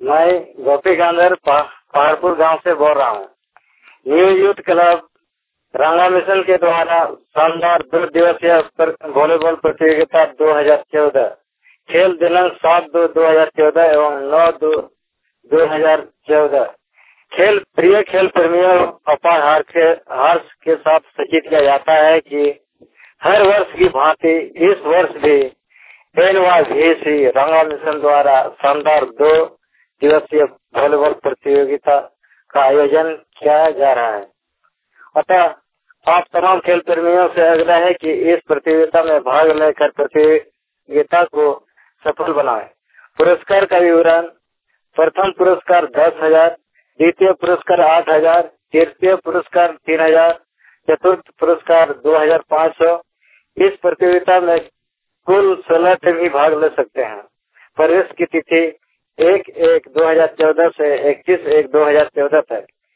मैं गोपी गांधर पहाड़पुर गांव से बोल रहा हूँ। New youth club Ranga mission के द्वारा शानदार 2 दिवसीय वॉलीबॉल प्रतियोगिता 2014 खेल दिनांक 7/2/2014 एवं 9/2/2014 खेल प्रिय खेल प्रेमियों अपार हर्ष के साथ सूचित किया जाता है कि हर वर्ष की भांति इस वर्ष भी NYVC रंगा मिशन द्वारा शानदार 2 दिवसीय वॉलीबॉल प्रतियोगिता का आयोजन किया जा रहा है। अतः आप तमाम खेल प्रेमियों से आग्रह है कि इस प्रतियोगिता में भाग लेकर प्रतियोगिता को सफल बनाएं। पुरस्कार का विवरण: प्रथम पुरस्कार 10,000, द्वितीय पुरस्कार 8,000, तृतीय पुरस्कार 3,000, चतुर्थ पुरस्कार 2,500। इस प्रतियोगिता में कुल 16 टीम ही भाग ले सकते हैं। प्रवेश की तिथि 1/1/2014 से 21/1/2014 तक